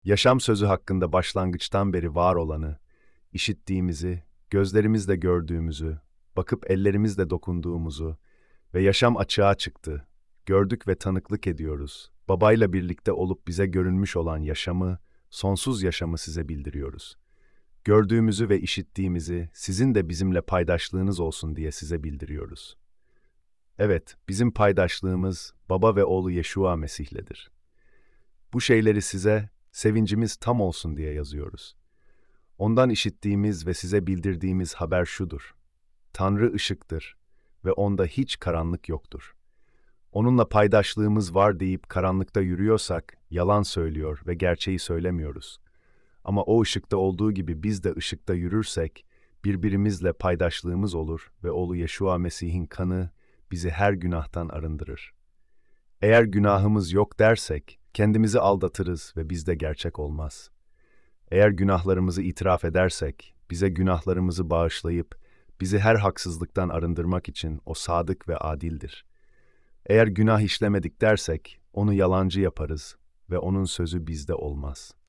Yaşam sözü hakkında başlangıçtan beri var olanı, işittiğimizi, gözlerimizle gördüğümüzü, bakıp ellerimizle dokunduğumuzu ve yaşam açığa çıktı. Gördük ve tanıklık ediyoruz. Babayla birlikte olup bize görünmüş olan yaşamı, sonsuz yaşamı size bildiriyoruz. Gördüğümüzü ve işittiğimizi sizin de bizimle paydaşlığınız olsun diye size bildiriyoruz. Evet, bizim paydaşlığımız Baba ve Oğlu Yeşua Mesih'ledir. Bu şeyleri size, sevincimiz tam olsun diye yazıyoruz. Ondan işittiğimiz ve size bildirdiğimiz haber şudur: Tanrı ışıktır ve onda hiç karanlık yoktur. Onunla paydaşlığımız var deyip karanlıkta yürüyorsak, yalan söylüyor ve gerçeği söylemiyoruz. Ama o ışıkta olduğu gibi biz de ışıkta yürürsek, birbirimizle paydaşlığımız olur ve oğlu Yeşua Mesih'in kanı bizi her günahtan arındırır. Eğer günahımız yok dersek, kendimizi aldatırız ve bizde gerçek olmaz. Eğer günahlarımızı itiraf edersek, bize günahlarımızı bağışlayıp, bizi her haksızlıktan arındırmak için o sadık ve adildir. Eğer günah işlemedik dersek, onu yalancı yaparız ve onun sözü bizde olmaz.